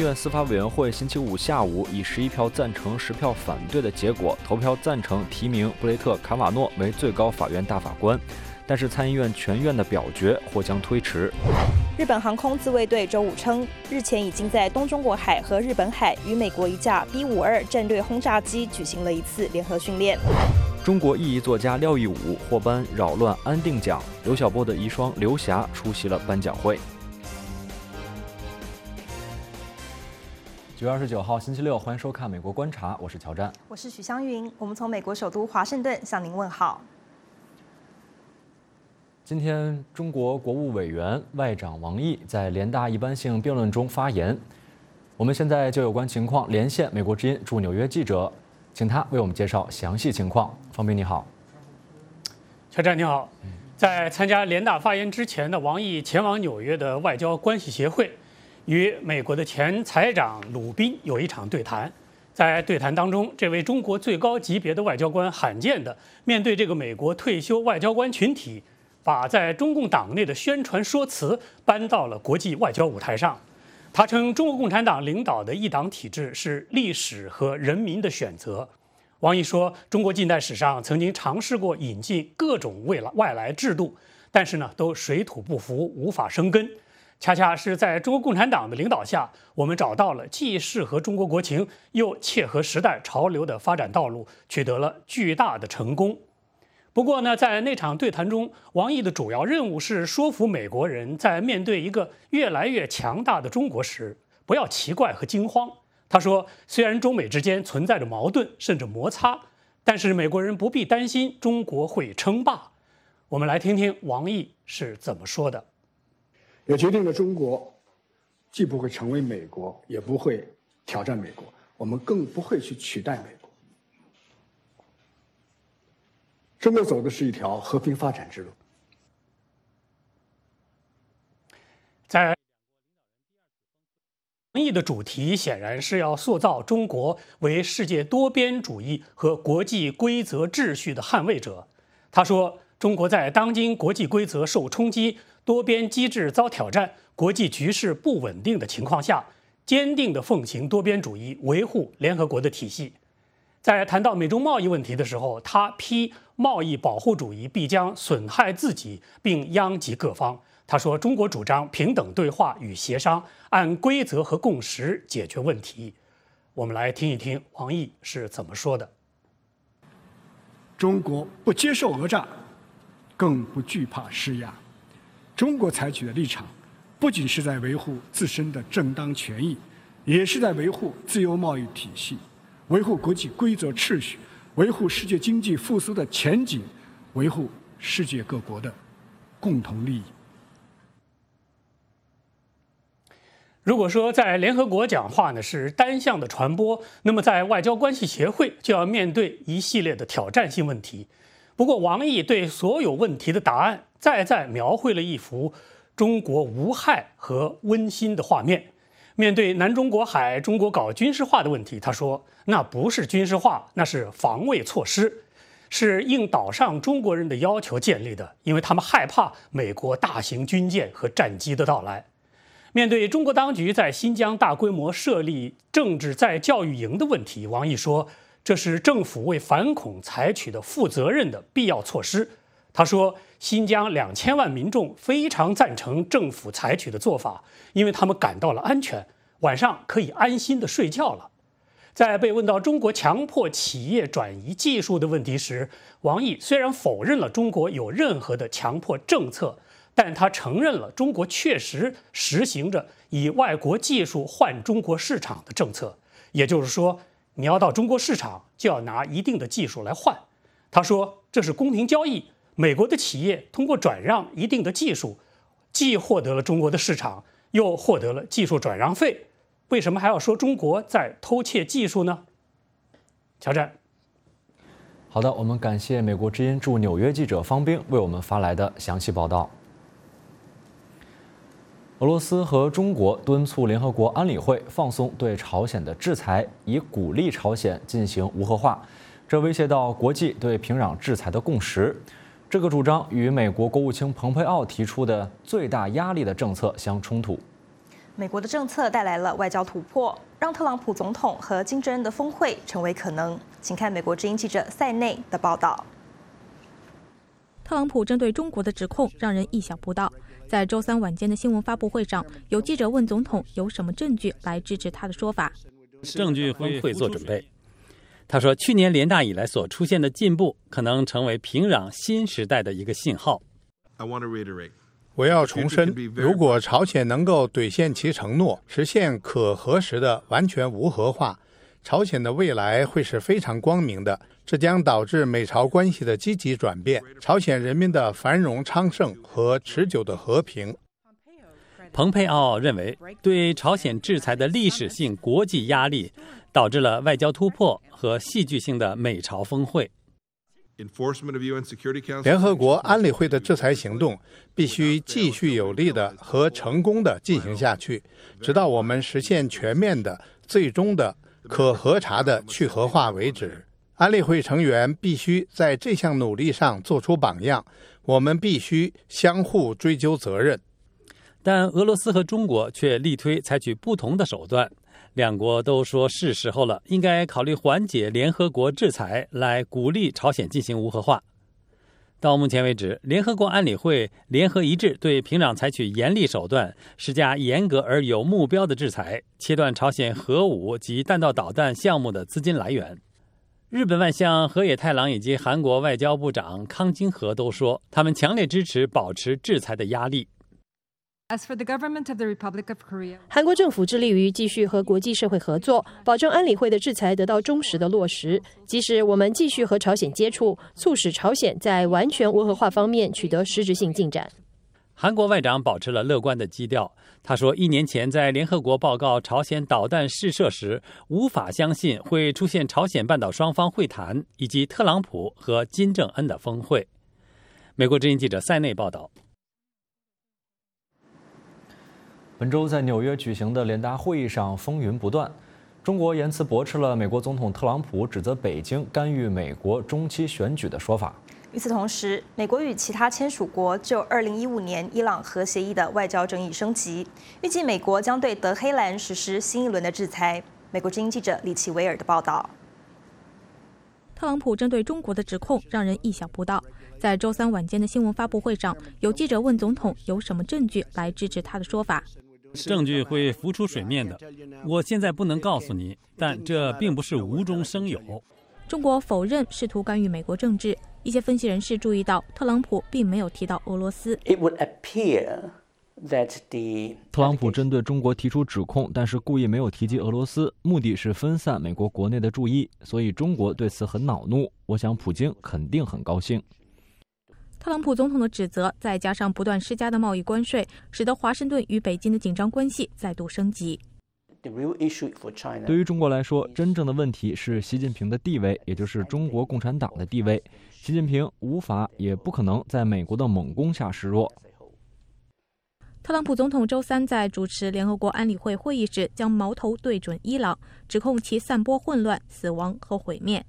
院司法委员会星期五下午以11票赞成、10票反对的结果，投票赞成提名布雷特·卡瓦诺为最高法院大法官，但是参议院全院的表决或将推迟。 日本航空自卫队周五称，日前已经在东中国海和日本海与美国一架 B-52战略轰炸机举行了一次联合训练。 中国意义作家廖亦武获颁扰乱安定奖，刘晓波的遗孀刘霞出席了颁奖会。9月29号星期六，欢迎收看《美国观察》，我是乔战， 我是许湘云，我们从美国首都华盛顿向您问好。 今天，中国国务委员外长王毅在联大一般性辩论中发言。我们现在就有关情况连线美国之音驻纽约记者，请他为我们介绍详细情况。方斌你好。 乔战你好。在参加联大发言之前呢，王毅前往纽约的外交关系协会，与美国的前财长鲁宾有一场对谈。在对谈当中，这位中国最高级别的外交官罕见的面对这个美国退休外交官群体，把在中共党内的宣传说辞搬到了国际外交舞台上。他称中国共产党领导的一党体制是历史和人民的选择。王毅说，中国近代史上曾经尝试过引进各种外来制度，但是呢，都水土不服，无法生根。恰恰是在中国共产党的领导下，我们找到了既适合中国国情又切合时代潮流的发展道路，取得了巨大的成功。不过呢，在那场对谈中，王毅的主要任务是说服美国人，在面对一个越来越强大的中国时，不要奇怪和惊慌。他说，虽然中美之间存在着矛盾甚至摩擦，但是美国人不必担心中国会称霸。我们来听听王毅是怎么说的。 也决定了中国既不会成为美国，也不会挑战美国，我们更不会去取代美国。中国走的是一条和平发展之路。 在王毅的主题显然是要塑造中国为世界多边主义和国际规则秩序的捍卫者。他说，中国在当今国际规则受冲击、多边机制遭挑战、国际局势不稳定的情况下，坚定地奉行多边主义，维护联合国的体系。在谈到美中贸易问题的时候，他批贸易保护主义必将损害自己，并殃及各方。他说，中国主张平等对话与协商，按规则和共识解决问题。我们来听一听王毅是怎么说的。 中国不接受讹诈，更不惧怕施压。中国采取的立场，不仅是在维护自身的正当权益，也是在维护自由贸易体系，维护国际规则秩序，维护世界经济复苏的前景，维护世界各国的共同利益。 如果说在联合国讲话呢是单向的传播，那么在外交关系协会就要面对一系列的挑战性问题。不过，王毅对所有问题的答案再描绘了一幅中国无害和温馨的画面。面对南中国海中国搞军事化的问题，他说，那不是军事化，那是防卫措施，是应岛上中国人的要求建立的，因为他们害怕美国大型军舰和战机的到来。面对中国当局在新疆大规模设立政治再教育营的问题，王毅说，这是政府为反恐采取的负责任的必要措施。他说，新疆2000万民众非常赞成政府采取的做法，因为他们感到了安全，晚上可以安心的睡觉了。在被问到中国强迫企业转移技术的问题时，王毅虽然否认了中国有任何的强迫政策，但他承认了中国确实实行着以外国技术换中国市场的政策，也就是说，你要到中国市场，就要拿一定的技术来换。他说，这是公平交易，美国的企业通过转让一定的技术，既获得了中国的市场，又获得了技术转让费。为什么还要说中国在偷窃技术呢？乔战。 好的，我们感谢美国之音驻纽约记者方冰为我们发来的详细报道。俄罗斯和中国敦促联合国安理会放松对朝鲜的制裁，以鼓励朝鲜进行无核化，这威胁到国际对平壤制裁的共识。这个主张与美国国务卿蓬佩奥提出的最大压力的政策相冲突。 美国的政策带来了外交突破，让特朗普总统和金正恩的峰会成为可能。请看美国之音记者塞内的报道。 特朗普针对中国的指控让人意想不到。在周三晚间的新闻发布会上，有记者问总统有什么证据来支持他的说法。 证据会做准备。他说，去年联大以来所出现的进步，可能成为平壤新时代的一个信号。 我要重申，如果朝鲜能够兑现其承诺，实现可核实的完全无核化，朝鲜的未来会是非常光明的。这将导致美朝关系的积极转变，朝鲜人民的繁荣昌盛和持久的和平。 蓬佩奥认为，对朝鲜制裁的历史性国际压力，导致了外交突破和戏剧性的美朝峰会。 联合国安理会的制裁行动必须继续有力的和成功的进行下去，直到我们实现全面的、最终的、可核查的去核化为止。安理会成员必须在这项努力上做出榜样，我们必须相互追究责任。 但俄罗斯和中国却力推采取不同的手段。两国都说是时候了，应该考虑缓解联合国制裁，来鼓励朝鲜进行无核化。到目前为止，联合国安理会联合一致对平壤采取严厉手段，施加严格而有目标的制裁，切断朝鲜核武及弹道导弹项目的资金来源。日本外相河野太郎以及韩国外交部长康京和都说，他们强烈支持保持制裁的压力。 韩国政府致力于继续和国际社会合作，保证安理会的制裁得到忠实的落实。即使我们继续和朝鲜接触，促使朝鲜在完全无核化方面取得实质性进展。 韩国外长保持了乐观的基调。他说，1年前在联合国报告朝鲜导弹试射时，无法相信会出现朝鲜半岛双方会谈以及特朗普和金正恩的峰会。美国之音记者塞内报道。 本周在纽约举行的联大会议上风云不断，中国言辞驳斥了美国总统特朗普指责北京干预美国中期选举的说法。 与此同时，美国与其他签署国就2015年伊朗核协议的外交争议升级，预计美国将对德黑兰实施新一轮的制裁。美国之音记者李奇维尔的报道。 特朗普针对中国的指控让人意想不到。在周三晚间的新闻发布会上，有记者问总统有什么证据来支持他的说法。 证据会浮出水面的，我现在不能告诉你，但这并不是无中生有。 中国否认试图干预美国政治。一些分析人士注意到，特朗普并没有提到俄罗斯。 特朗普针对中国提出指控，但是故意没有提及俄罗斯，目的是分散美国国内的注意，所以中国对此很恼怒。我想普京肯定很高兴。 特朗普总统的指责，再加上不断施加的贸易关税，使得华盛顿与北京的紧张关系再度升级。 对于中国来说，真正的问题是习近平的地位，也就是中国共产党的地位。习近平无法也不可能在美国的猛攻下示弱。 特朗普总统周三在主持联合国安理会会议时，将矛头对准伊朗，指控其散播混乱、死亡和毁灭。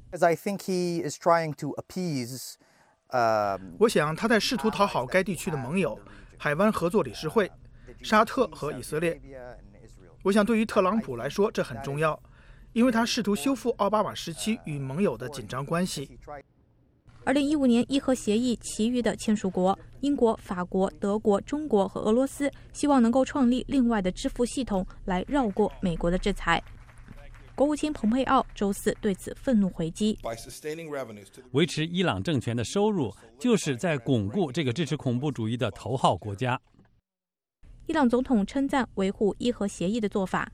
我想他在试图讨好该地区的盟友海湾合作理事会、沙特和以色列。我想对于特朗普来说这很重要，因为他试图修复奥巴马时期与盟友的紧张关系。 2015年伊核协议其余的签署国英国、法国、德国、中国和俄罗斯希望能够创立另外的支付系统来绕过美国的制裁。国务卿蓬佩奥周四对此愤怒回击， 维持伊朗政权的收入就是在巩固这个支持恐怖主义的头号国家。 伊朗总统称赞维护伊核协议的做法。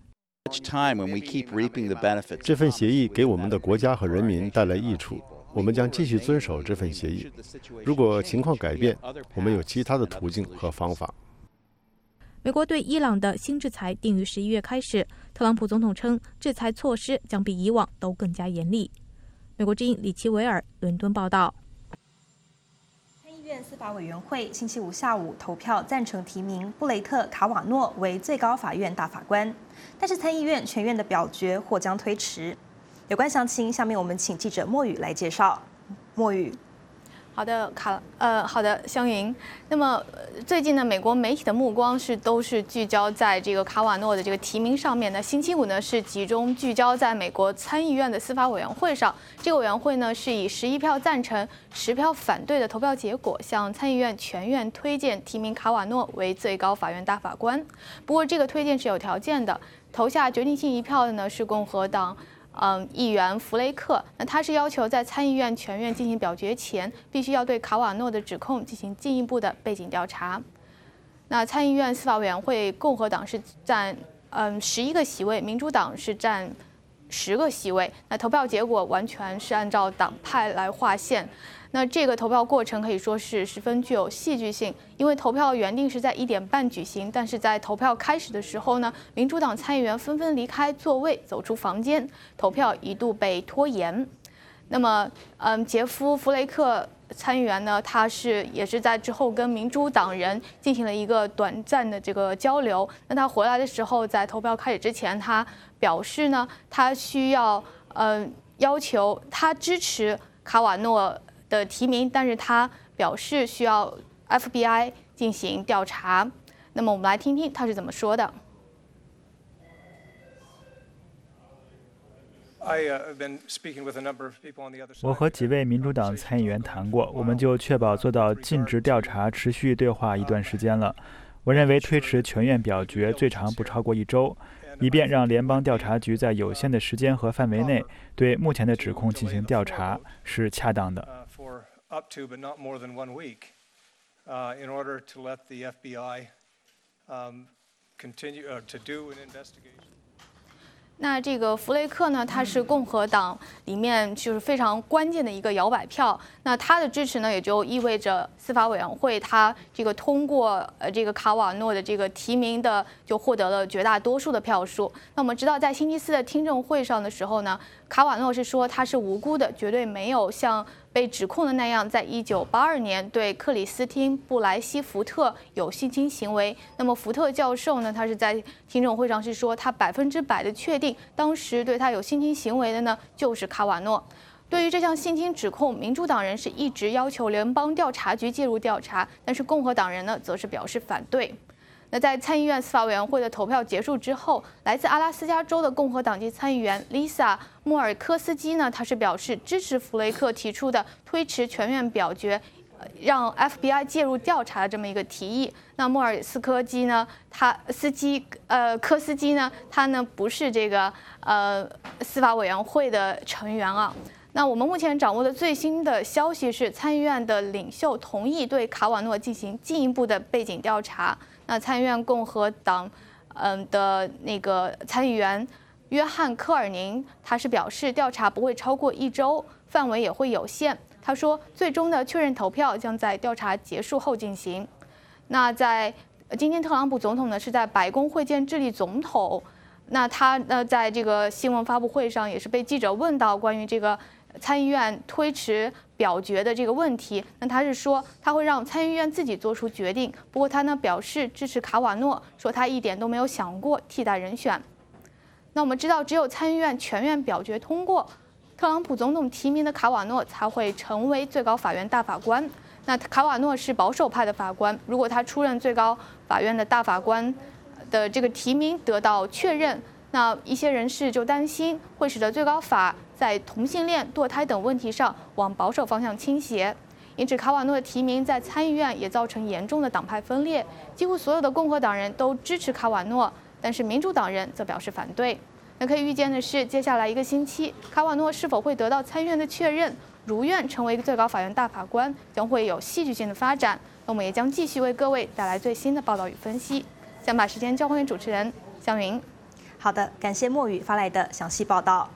这份协议给我们的国家和人民带来益处，我们将继续遵守这份协议。如果情况改变，我们有其他的途径和方法。 美国对伊朗的新制裁定于11月开始，特朗普总统称，制裁措施将比以往都更加严厉。美国之音李奇维尔伦敦报道。 参议院司法委员会星期五下午投票赞成提名布雷特·卡瓦诺为最高法院大法官，但是参议院全院的表决或将推迟。有关详情，下面我们请记者莫宇来介绍。莫宇。 好的，好的，湘云。那么最近呢，美国媒体的目光都是聚焦在这个卡瓦诺的这个提名上面。那星期五呢是集中聚焦在美国参议院的司法委员会上。这个委员会呢是以11票赞成、10票反对的投票结果，向参议院全院推荐提名卡瓦诺为最高法院大法官。不过这个推荐是有条件的，投下决定性一票的呢是共和党。议员弗雷克，那他是要求在参议院全院进行表决前，必须要对卡瓦诺的指控进行进一步的背景调查。那参议院司法委员会，共和党是占11个席位，民主党是占10个席位。那投票结果完全是按照党派来划线。那这个投票过程可以说是十分具有戏剧性，因为投票原定是在1点半举行，但是在投票开始的时候呢，民主党参议员纷纷离开座位，走出房间，投票一度被拖延。那么，杰夫·弗雷克参议员呢，他也是在之后跟民主党人进行了一个短暂的这个交流。那他回来的时候，在投票开始之前，他表示呢，他需要要求他支持卡瓦诺的提名，但是他表示需要 FBI 进行调查。那么我们来听听他是怎么说的。 我和几位民主党参议员谈过，我们就确保做到尽职调查持续对话一段时间了。我认为推迟全院表决最长不超过1周，以便让联邦调查局在有限的时间和范围内对目前的指控进行调查是恰当的。 in order to let the FBI continue to do an investigation. 那这个弗雷克呢，他是共和党里面就是非常关键的一个摇摆票。那他的支持呢，也就意味着司法委员会他这个通过这个卡瓦诺的这个提名的，就获得了绝大多数的票数。那我们知道，在星期四的听证会上的时候呢，卡瓦诺是说他是无辜的，绝对没有像被指控的那样，在1982年对克里斯汀·布莱希·福特有性侵行为。那么福特教授呢，他是在听证会上是说，他100%的确定，当时对他有性侵行为的呢，就是卡瓦诺。对于这项性侵指控，民主党人是一直要求联邦调查局介入调查，但是共和党人呢，则是表示反对。那在参议院司法委员会的投票结束之后，来自阿拉斯加州的共和党籍参议员 Lisa 莫尔科斯基呢，他是表示支持弗雷克提出的推迟全院表决，让 FBI 介入调查的这么一个提议。那莫尔斯科基呢，科斯基呢，他呢不是这个司法委员会的成员啊。那我们目前掌握的最新的消息是，参议院的领袖同意对卡瓦诺进行进一步的背景调查。那参议院共和党的那个参议员约翰·科尔宁，他是表示调查不会超过1周，范围也会有限。他说，最终的确认投票将在调查结束后进行。那在今天，特朗普总统呢是在白宫会见智利总统。那他呢在这个新闻发布会上也是被记者问到关于这个参议院推迟表决的这个问题，那他是说他会让参议院自己做出决定。不过他呢表示支持卡瓦诺，说他一点都没有想过替代人选。那我们知道，只有参议院全院表决通过，特朗普总统提名的卡瓦诺才会成为最高法院大法官。那卡瓦诺是保守派的法官，如果他出任最高法院的大法官的这个提名得到确认，那一些人士就担心会使得最高法在同性恋、堕胎等问题上往保守方向倾斜。因此，卡瓦诺的提名在参议院也造成严重的党派分裂，几乎所有的共和党人都支持卡瓦诺，但是民主党人则表示反对。那可以预见的是，接下来1个星期，卡瓦诺是否会得到参议院的确认，如愿成为最高法院大法官，将会有戏剧性的发展。那我们也将继续为各位带来最新的报道与分析。想把时间交还给主持人湘云。 好的，感谢墨雨发来的详细报道。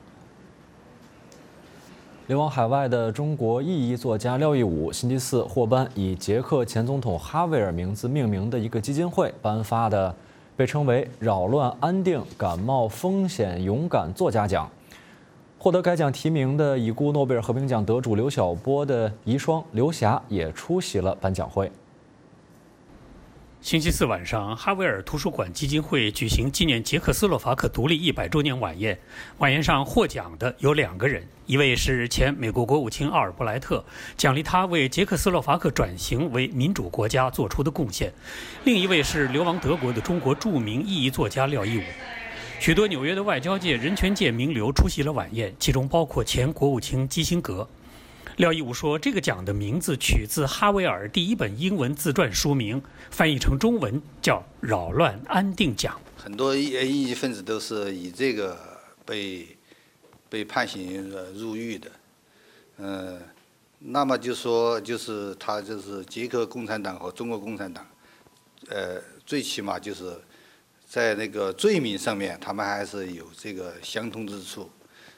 流亡海外的中国裔裔作家廖亦武星期四获颁以捷克前总统哈维尔名字命名的一个基金会颁发的被称为扰乱安定感冒风险勇敢作家奖。获得该奖提名的已故诺贝尔和平奖得主刘晓波的遗孀刘霞也出席了颁奖会。 星期四晚上，哈维尔图书馆基金会举行纪念捷克斯洛伐克独立100周年晚宴。晚宴上获奖的有2个人，一位是前美国国务卿奥尔布莱特，奖励他为捷克斯洛伐克转型为民主国家做出的贡献；另一位是流亡德国的中国著名意义作家廖一武。许多纽约的外交界、人权界名流出席了晚宴，其中包括前国务卿基辛格。廖一武说，这个奖的名字取自哈维尔第1本英文自传书名，翻译成中文叫《扰乱安定奖》。 很多异议分子都是以这个被判刑入狱的，那么就是他就是捷克共产党和中国共产党，最起码就是在那个罪名上面，他们还是有这个相通之处，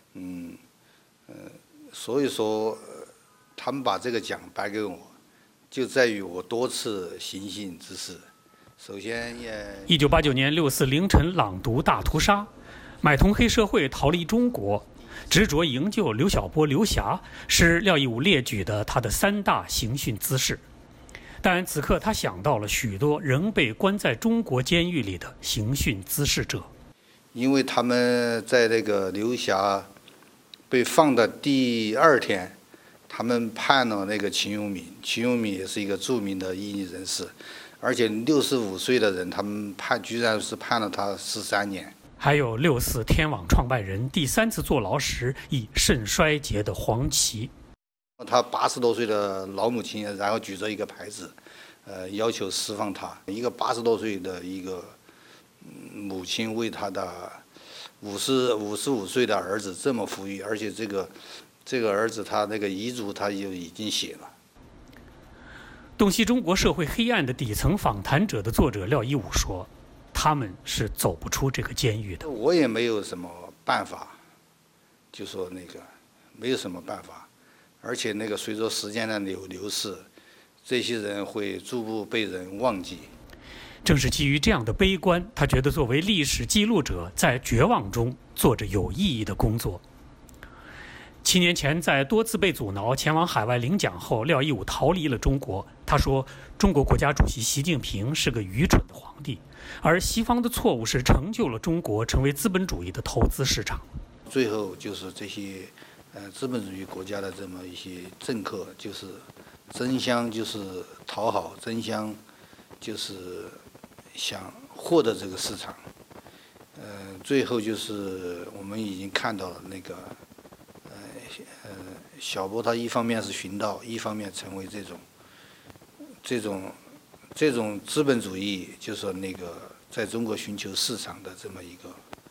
所以说。他们把这个奖颁给我，就在于我多次行信之事。首先 ，1989年6四凌晨朗读大屠杀，买通黑社会逃离中国，执着营救刘晓波、刘霞，是廖一武列举的他的3大刑讯姿势。但此刻他想到了许多仍被关在中国监狱里的刑讯滋事者， 因为他们在那个刘霞被放的第2天。他们判了那个秦永敏，秦永敏也是一个著名的异议人士，而且65岁的人，他们居然是判了他13年。 还有6四天网创办人第3次坐牢时已肾衰竭的黄琦， 他80多岁的老母亲，然后举着一个牌子，要求释放他。一个80多岁的一个母亲为他的55岁的儿子这么呼吁，而且这个儿子他那个遗嘱他就已经写了。 洞悉中国社会黑暗的底层访谈者的作者廖一武说，他们是走不出这个监狱的。 我也没有什么办法，就说那个没有什么办法，而且那个随着时间的流逝，这些人会逐步被人忘记。 正是基于这样的悲观，他觉得作为历史记录者，在绝望中做着有意义的工作。7年前，在多次被阻挠前往海外领奖后，廖一武逃离了中国。他说，中国国家主席习近平是个愚蠢的皇帝，而西方的错误是成就了中国成为资本主义的投资市场。 最后就是这些资本主义国家的这么一些政客，就是争相就是讨好，争相就是想获得这个市场。最后就是我们已经看到了那个。小波他一方面是寻道，一方面成为这种资本主义，就是说那个在中国寻求市场的这么一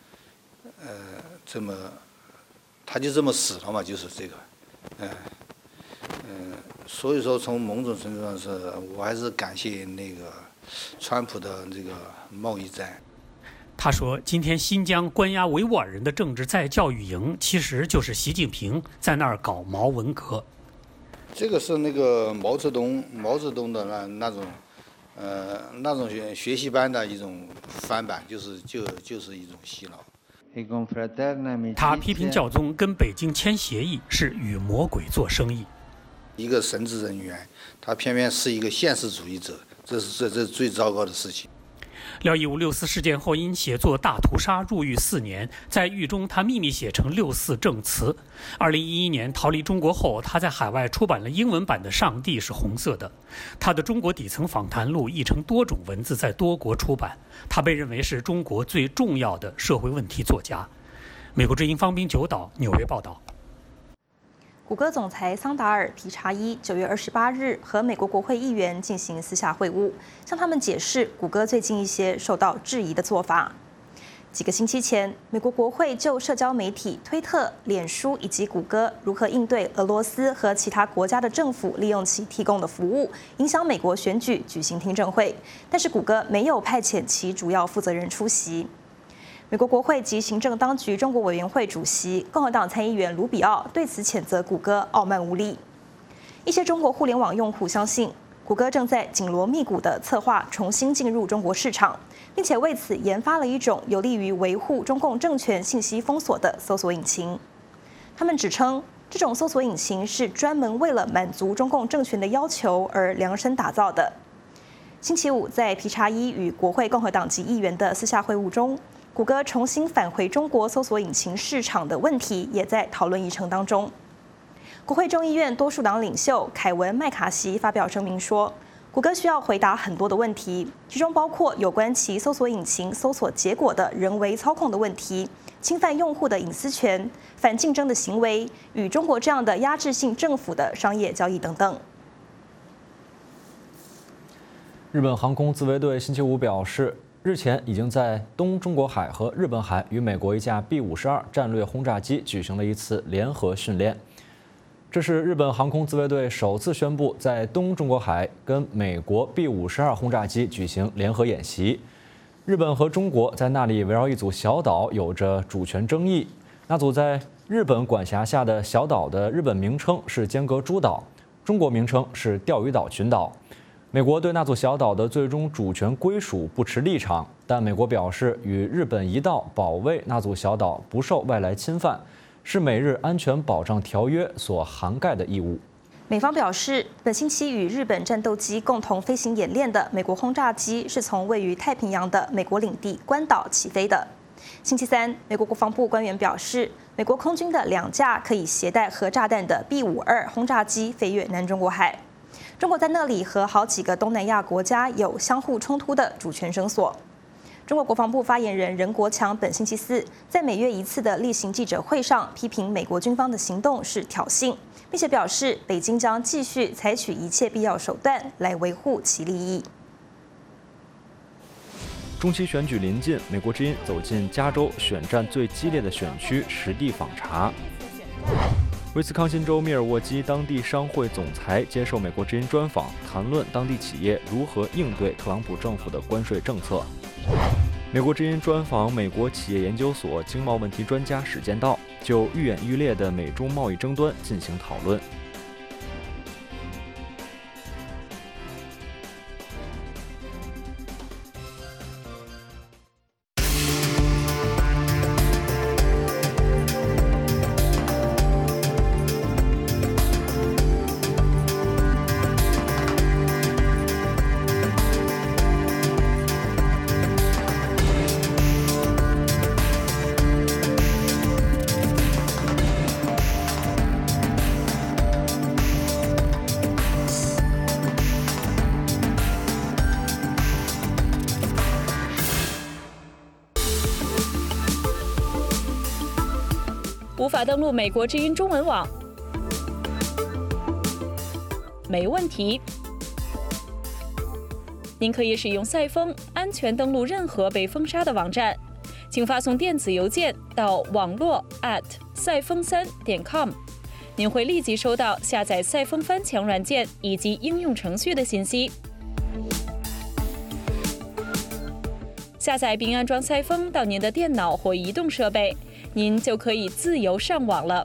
个，他就这么死了嘛，就是这个，所以说从某种程度上是，我还是感谢那个川普的这个贸易战。 他说，今天新疆关押维吾尔人的政治再教育营，其实就是习近平在那儿搞毛文革。 这个是那个毛泽东的那种学习班的一种翻版，就是一种洗脑。 他批评教宗跟北京签协议是与魔鬼做生意。 一个神职人员，他偏偏是一个现实主义者，这是最糟糕的事情。 廖一武6四事件后因写作《大屠杀》入狱4年，在狱中他秘密写成6四证词。2011年逃离中国后，他在海外出版了英文版的《上帝是红色的》。他的中国底层访谈录译成多种文字，在多国出版。他被认为是中国最重要的社会问题作家。美国之音方斌九岛纽约报道。 谷歌总裁桑达尔·皮查伊9月28日和美国国会议员进行私下会晤，向他们解释谷歌最近一些受到质疑的做法。几个星期前，美国国会就社交媒体推特、脸书以及谷歌如何应对俄罗斯和其他国家的政府利用其提供的服务影响美国选举举行听证会，但是谷歌没有派遣其主要负责人出席。美国国会及行政当局中国委员会主席共和党参议员卢比奥对此谴责谷歌傲慢无礼。一些中国互联网用户相信，谷歌正在紧锣密鼓地策划重新进入中国市场，并且为此研发了一种有利于维护中共政权信息封锁的搜索引擎。他们指称，这种搜索引擎是专门为了满足中共政权的要求而量身打造的。 星期五在皮查伊与国会共和党籍议员的私下会晤中，谷歌重新返回中国搜索引擎市场的问题也在讨论议程当中。国会众议院多数党领袖凯文·麦卡锡发表声明说，谷歌需要回答很多的问题，其中包括有关其搜索引擎搜索结果的人为操控的问题、侵犯用户的隐私权、反竞争的行为与中国这样的压制性政府的商业交易等等。 日本航空自卫队星期五表示，日前已经在东中国海和日本海与美国一架 B-52战略轰炸机举行了一次联合训练。这是日本航空自卫队首次宣布在东中国海跟美国 B-52轰炸机举行联合演习。日本和中国在那里围绕一组小岛有着主权争议。那组在日本管辖下的小岛的日本名称是尖阁诸岛，中国名称是钓鱼岛群岛。美国对那组小岛的最终主权归属不持立场，但美国表示与日本一道保卫那组小岛不受外来侵犯，是美日安全保障条约所涵盖的义务。 美方表示，本星期与日本战斗机共同飞行演练的美国轰炸机是从位于太平洋的美国领地关岛起飞的。星期三，美国国防部官员表示，美国空军的2架可以携带核炸弹的 B-52轰炸机飞越南中国海。中国在那里和好几个东南亚国家有相互冲突的主权绳索。中国国防部发言人任国强本星期四在每月一次的例行记者会上批评美国军方的行动是挑衅，并且表示北京将继续采取一切必要手段来维护其利益。 中期选举临近，美国之音走进加州选战最激烈的选区实地访查。威斯康辛州密尔沃基当地商会总裁接受美国之音专访，谈论当地企业如何应对特朗普政府的关税政策。美国之音专访美国企业研究所经贸问题专家史建道，就愈演愈烈的美中贸易争端进行讨论。 无法登录美国之音中文网？没问题，您可以使用赛风安全登录任何被封杀的网站，请发送电子邮件到网络@赛风3.com，您会立即收到下载赛风翻墙软件以及应用程序的信息。下载并安装赛风到您的电脑或移动设备，您就可以自由上网了。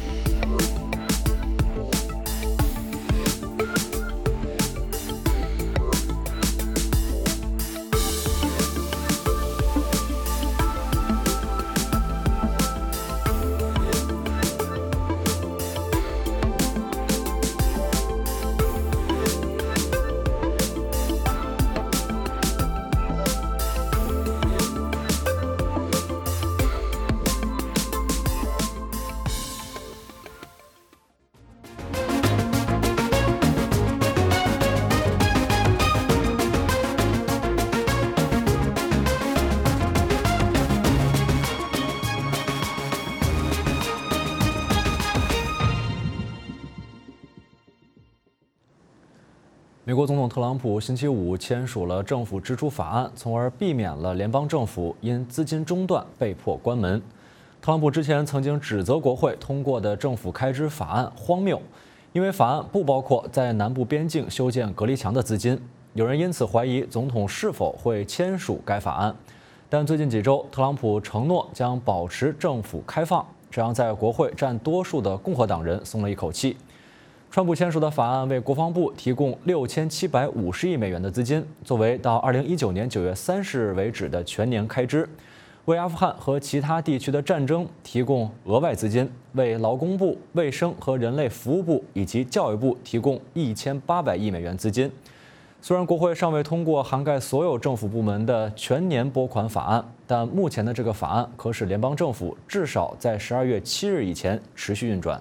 美国总统特朗普星期五签署了政府支出法案，从而避免了联邦政府因资金中断被迫关门。特朗普之前曾经指责国会通过的政府开支法案荒谬，因为法案不包括在南部边境修建隔离墙的资金。有人因此怀疑总统是否会签署该法案。但最近几周，特朗普承诺将保持政府开放，这让在国会占多数的共和党人松了一口气。川普签署的法案为国防部提供6750亿美元的资金，作为到2019年9月30日为止的全年开支；为阿富汗和其他地区的战争提供额外资金；为劳工部、卫生和人类服务部以及教育部提供1800亿美元资金。 虽然国会尚未通过涵盖所有政府部门的全年拨款法案，但目前的这个法案可使联邦政府至少在12月7日以前持续运转。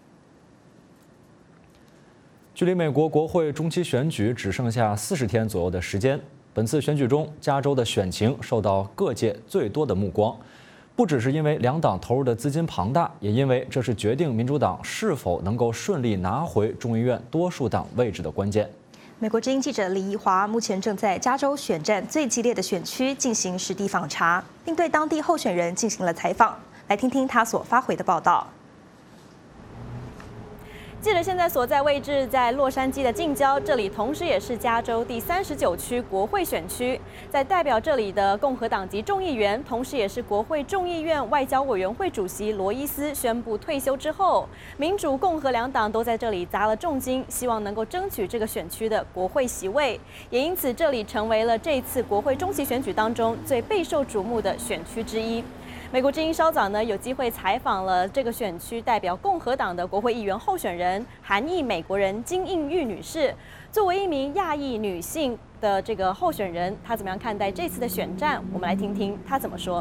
距离美国国会中期选举只剩下40天左右的时间，本次选举中，加州的选情受到各界最多的目光。不只是因为两党投入的资金庞大，也因为这是决定民主党是否能够顺利拿回众议院多数党位置的关键。 美国之音记者李怡华目前正在加州选战最激烈的选区进行实地访查，并对当地候选人进行了采访，来听听他所发回的报道。记者现在所在位置在洛杉矶的近郊，这里同时也是加州第39区国会选区。在代表这里的共和党籍众议员，同时也是国会众议院外交委员会主席罗伊斯宣布退休之后，民主、共和两党都在这里砸了重金，希望能够争取这个选区的国会席位。也因此，这里成为了这次国会中期选举当中最备受瞩目的选区之一。美国之音稍早呢有机会采访了这个选区代表共和党的国会议员候选人韩裔美国人金应玉女士。作为一名亚裔女性的这个候选人，她怎么样看待这次的选战？我们来听听她怎么说。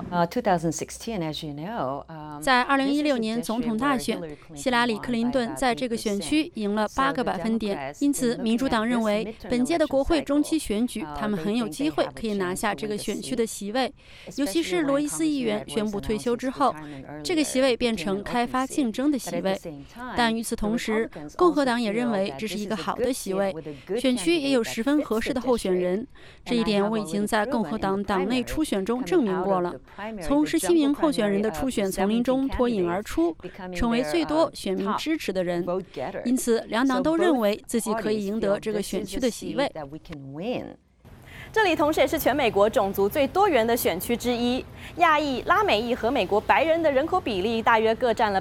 在2016年总统大选，希拉里·克林顿在这个选区赢了8个百分点，因此民主党认为本届的国会中期选举，他们很有机会可以拿下这个选区的席位。尤其是罗伊斯议员宣布退休之后，这个席位变成开发竞争的席位。但与此同时，共和党也认为这是一个好的席位，选区也有十分合适的候选人。这一点我已经在共和党党内初选中证明过了。从17名候选人的初选丛林中脱颖而出，成为最多选民支持的人。因此，两党都认为自己可以赢得这个选区的席位。 这里同时也是全美国种族最多元的选区之一，亚裔、拉美裔和美国白人的人口比例大约各占了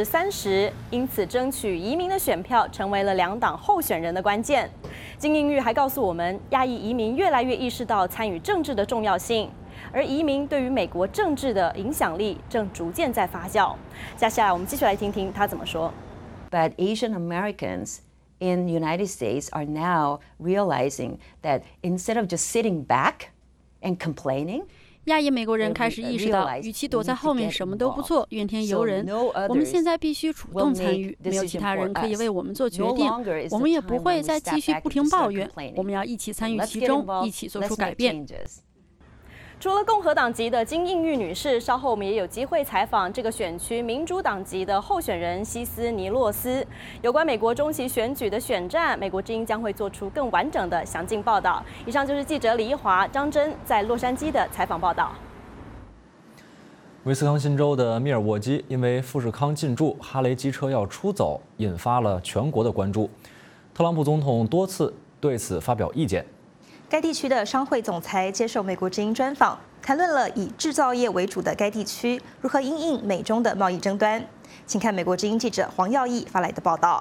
30%，因此争取移民的选票成为了两党候选人的关键。金应玉还告诉我们，亚裔移民越来越意识到参与政治的重要性，而移民对于美国政治的影响力正逐渐在发酵。接下来我们继续来听听他怎么说。 But Asian Americans in the United States are now realizing that instead of just sitting back and complaining, 亚裔美国人开始意识到，与其躲在后面什么都不做，怨天尤人，我们现在必须主动参与，没有其他人可以为我们做决定，我们也不会再继续不停抱怨，我们要一起参与其中，一起做出改变。 除了共和党籍的金应玉女士，稍后我们也有机会采访这个选区民主党籍的候选人希斯尼洛斯。有关美国中期选举的选战，美国之音将会做出更完整的详尽报道。以上就是记者李一华、张真在洛杉矶的采访报道。 威斯康辛州的密尔沃基因为富士康进驻，哈雷机车要出走，引发了全国的关注。特朗普总统多次对此发表意见。 该地区的商会总裁接受美国之音专访，谈论了以制造业为主的该地区如何因应美中的贸易争端。请看美国之音记者黄耀义发来的报道。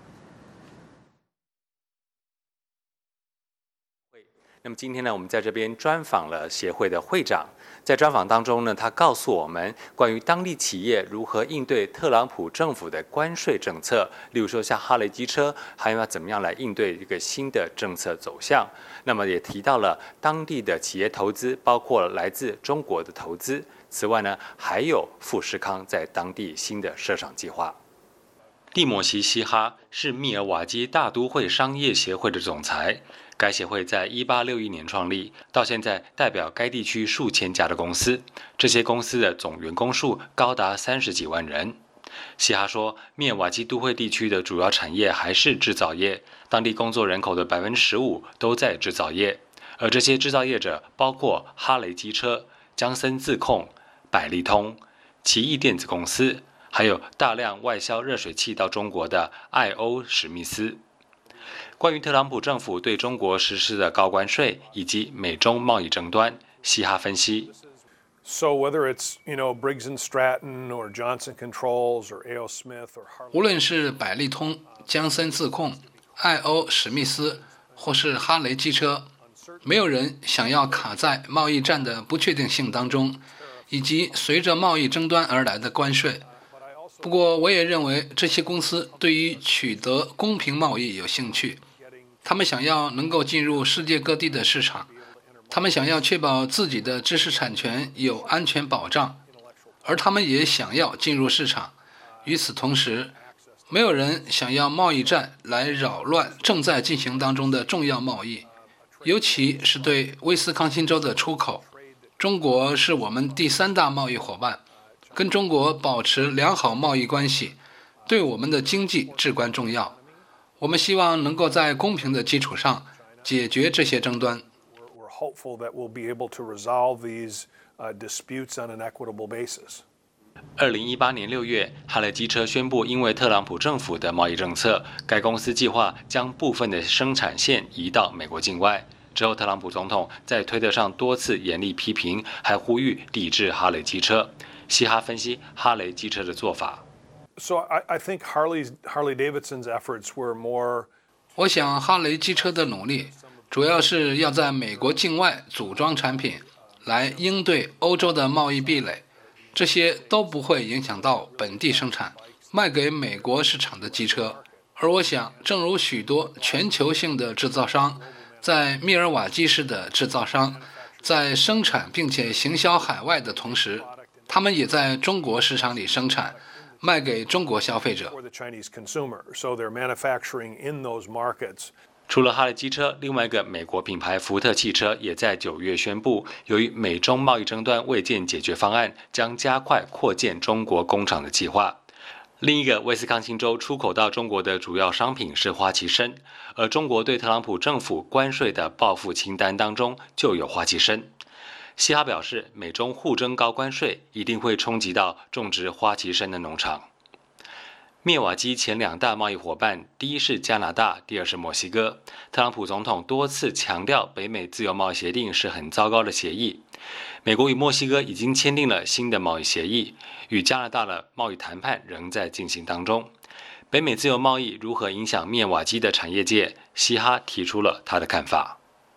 那么今天呢，我们在这边专访了协会的会长。在专访当中呢，他告诉我们关于当地企业如何应对特朗普政府的关税政策，例如说像哈雷机车，还有要怎么样来应对一个新的政策走向。那么也提到了当地的企业投资，包括来自中国的投资。此外呢，还有富士康在当地新的设厂计划。蒂莫西·希哈是密尔瓦基大都会商业协会的总裁。该协会在1861年创立，到现在代表该地区数千家的公司，这些公司的总员工数高达30几万人。希哈说，密尔瓦基都会地区的主要产业还是制造业，当地工作人口的15%都在制造业，而这些制造业者包括哈雷机车、江森自控、百利通、奇异电子公司，还有大量外销热水器到中国的艾欧史密斯。关于特朗普政府对中国实施的高关税以及美中贸易争端，希哈分析。 无论是百利通、江森自控、艾欧史密斯，或是哈雷机车，没有人想要卡在贸易战的不确定性当中，以及随着贸易争端而来的关税。不过，我也认为这些公司对于取得公平贸易有兴趣。 他们想要能够进入世界各地的市场，他们想要确保自己的知识产权有安全保障，而他们也想要进入市场。与此同时，没有人想要贸易战来扰乱正在进行当中的重要贸易，尤其是对威斯康星州的出口。中国是我们第3大贸易伙伴，跟中国保持良好贸易关系，对我们的经济至关重要。我们希望能够在公平的基础上解决这些争端。 2018年6月，哈雷机车宣布，因为特朗普政府的贸易政策，该公司计划将部分的生产线移到美国境外。之后，特朗普总统在推特上多次严厉批评，还呼吁抵制哈雷机车。嘻哈分析哈雷机车的做法。 我想哈雷机车的努力主要是要在美国境外组装产品，来应对欧洲的贸易壁垒。这些都不会影响到本地生产卖给美国市场的机车。而我想，正如许多全球性的制造商，在密尔瓦基市的制造商在生产并且行销海外的同时，他们也在中国市场里生产，卖给中国消费者。 除了哈雷机车，另外一个美国品牌福特汽车也在9月宣布，由于美中贸易争端未见解决方案，将加快扩建中国工厂的计划。另一个威斯康星州出口到中国的主要商品是花旗参，而中国对特朗普政府关税的报复清单当中就有花旗参。嘻哈表示，美中互争高关税一定会冲击到种植花旗参的农场。灭瓦基前2大贸易伙伴，第一是加拿大，第二是墨西哥。特朗普总统多次强调，北美自由贸易协定是很糟糕的协议。美国与墨西哥已经签订了新的贸易协议，与加拿大的贸易谈判仍在进行当中。北美自由贸易如何影响灭瓦基的产业界？嘻哈提出了他的看法。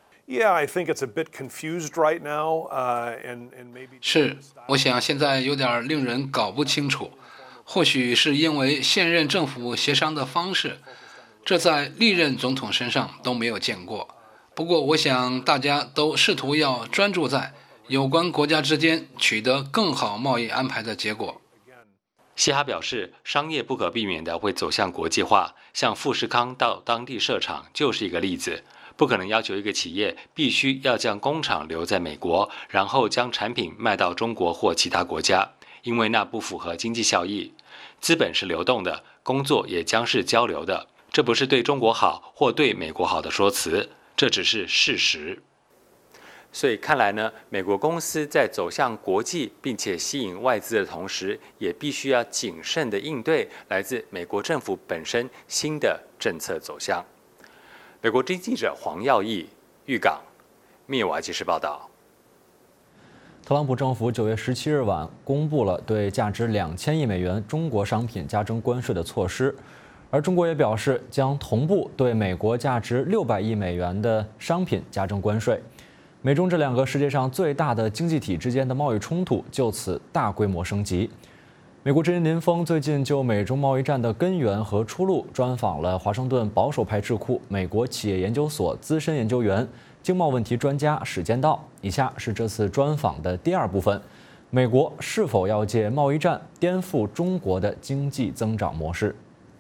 是，我想现在有点令人搞不清楚。或许是因为现任政府协商的方式，这在历任总统身上都没有见过。不过，我想大家都试图要专注在有关国家之间取得更好贸易安排的结果。 嘻哈表示，商业不可避免地会走向国际化，像富士康到当地设厂就是一个例子。不可能要求一个企业必须要将工厂留在美国，然后将产品卖到中国或其他国家，因为那不符合经济效益。资本是流动的，工作也将是交流的，这不是对中国好或对美国好的说辞，这只是事实。所以看来呢，美国公司在走向国际并且吸引外资的同时，也必须要谨慎地应对来自美国政府本身新的政策走向。美国之音记者黄耀义，预港，灭瓦基时报道。 特朗普政府9月17日晚公布了对价值2000亿美元中国商品加征关税的措施，而中国也表示将同步对美国价值600亿美元的商品加征关税。美中这2个世界上最大的经济体之间的贸易冲突就此大规模升级。美国之音林峰最近就美中贸易战的根源和出路专访了华盛顿保守派智库美国企业研究所资深研究员、经贸问题专家史坚道。以下是这次专访的第2部分：美国是否要借贸易战颠覆中国的经济增长模式？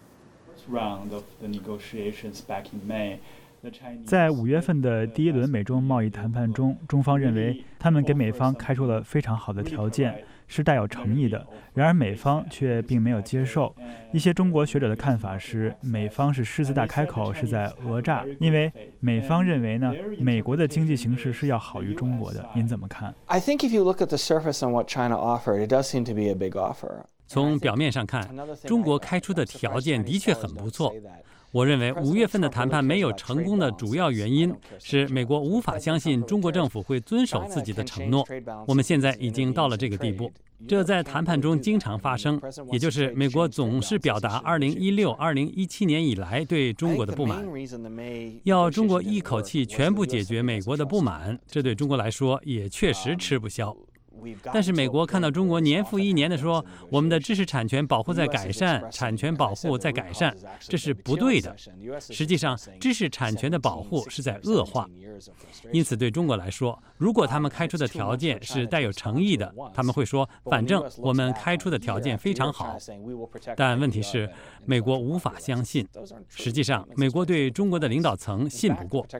在5月份的第1轮美中贸易谈判中，中方认为他们给美方开出了非常好的条件，是带有诚意的。然而美方却并没有接受。一些中国学者的看法是，美方是狮子大开口，是在讹诈，因为美方认为呢，美国的经济形势是要好于中国的。您怎么看？ I think if you look at the surface on what China offered, it does seem to be a big offer. 从表面上看，中国开出的条件的确很不错。我认为5月份的谈判没有成功的主要原因是美国无法相信中国政府会遵守自己的承诺。我们现在已经到了这个地步，这在谈判中经常发生，也就是美国总是表达2016、2017年以来对中国的不满，要中国一口气全部解决美国的不满，这对中国来说也确实吃不消。 但是美国看到中国年复一年地说我们的知识产权保护在改善，产权保护在改善，这是不对的。实际上，知识产权的保护是在恶化。因此，对中国来说，如果他们开出的条件是带有诚意的，他们会说，反正我们开出的条件非常好。但问题是，美国无法相信。实际上，美国对中国的领导层信不过。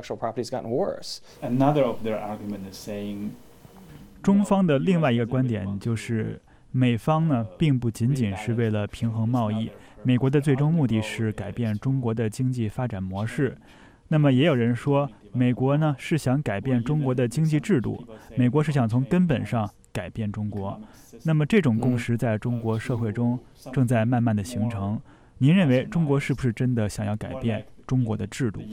中方的另外一个观点就是，美方呢并不仅仅是为了平衡贸易，美国的最终目的是改变中国的经济发展模式。那么也有人说，美国呢是想改变中国的经济制度，美国是想从根本上改变中国。那么这种共识在中国社会中正在慢慢的形成。您认为中国是不是真的想要改变中国的制度？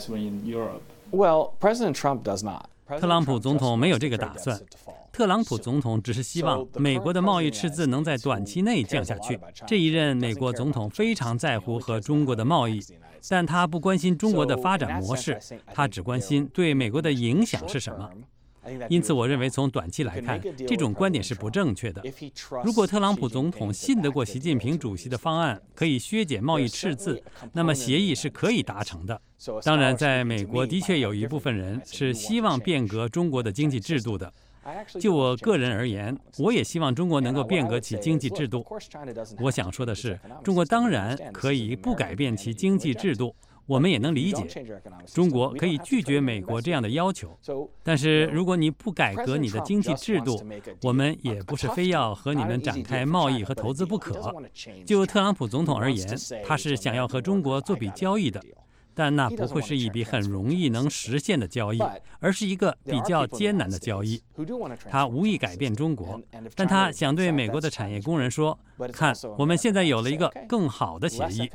特朗普总统没有这个打算。特朗普总统只是希望美国的贸易赤字能在短期内降下去。这一任美国总统非常在乎和中国的贸易，但他不关心中国的发展模式，他只关心对美国的影响是什么。因此，我认为从短期来看，这种观点是不正确的。如果特朗普总统信得过习近平主席的方案可以削减贸易赤字，那么协议是可以达成的。当然，在美国的确有一部分人是希望变革中国的经济制度的。就我个人而言，我也希望中国能够变革其经济制度。我想说的是，中国当然可以不改变其经济制度，我们也能理解，中国可以拒绝美国这样的要求。但是如果你不改革你的经济制度，我们也不是非要和你们展开贸易和投资不可。就特朗普总统而言，他是想要和中国做笔交易的。但那不会是一笔很容易能实现的交易，而是一个比较艰难的交易。他无意改变中国，但他想对美国的产业工人说：“看，我们现在有了一个更好的协议。”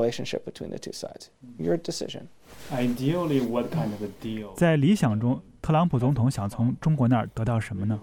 在理想中，特朗普总统想从中国那儿得到什么呢？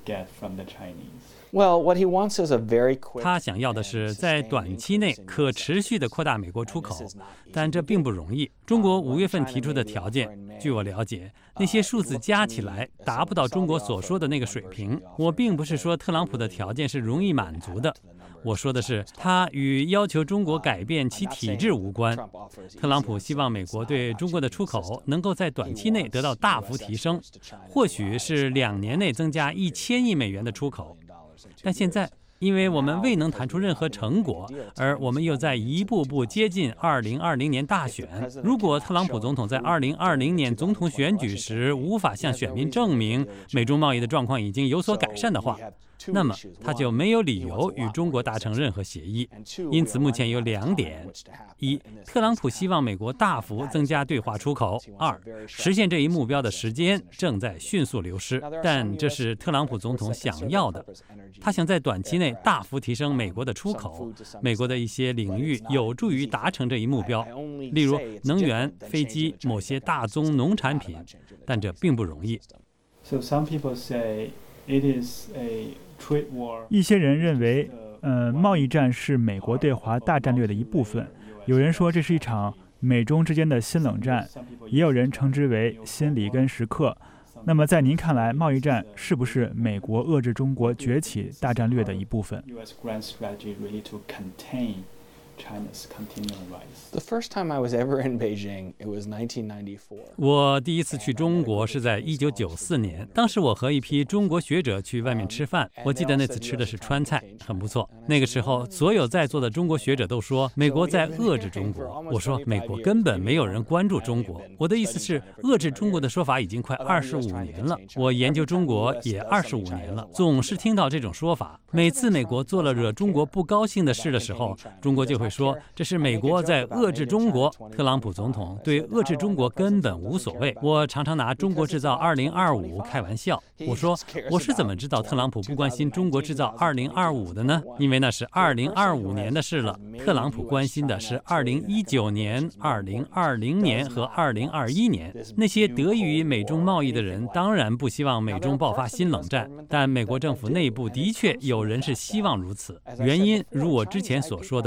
他想要的是在短期内可持续地扩大美国出口，但这并不容易。中国5月份提出的条件，据我了解，那些数字加起来达不到中国所说的那个水平。我并不是说特朗普的条件是容易满足的，我说的是他与要求中国改变其体制无关。特朗普希望美国对中国的出口能够在短期内得到大幅提升，或许是2年内增加1000亿美元的出口。但现在，因为我们未能谈出任何成果，而我们又在一步步接近2020年大选。如果特朗普总统在2020年总统选举时无法向选民证明美中贸易的状况已经有所改善的话，那么他就没有理由与中国达成任何协议。因此，目前有2点：一，特朗普希望美国大幅增加对华出口；二，实现这一目标的时间正在迅速流失。但这是特朗普总统想要的，他想在短期内大幅提升美国的出口。美国的一些领域有助于达成这一目标，例如能源、飞机、某些大宗农产品，但这并不容易。 一些人认为，贸易战是美国对华大战略的一部分。有人说这是一场美中之间的新冷战，也有人称之为新里根时刻。那么在您看来，贸易战是不是美国遏制中国崛起大战略的一部分？ 我第一次去中国是在1994年，当时我和一批中国学者去外面吃饭，我记得那次吃的是川菜，很不错。那个时候，所有在座的中国学者都说美国在遏制中国。我说美国根本没有人关注中国。我的意思是，遏制中国的说法已经快25年了。我研究中国也25年了，总是听到这种说法。每次美国做了惹中国不高兴的事的时候，中国就会说这是美国在遏制中国。特朗普总统对遏制中国根本无所谓。我常常拿中国制造2025开玩笑，我说我是怎么知道特朗普不关心中国制造2025的呢？因为那是2025年的事了。特朗普关心的是2019年、2020年和2021年。那些得益于美中贸易的人当然不希望美中爆发新冷战，但美国政府内部的确有人是希望如此。原因如我之前所说的，中国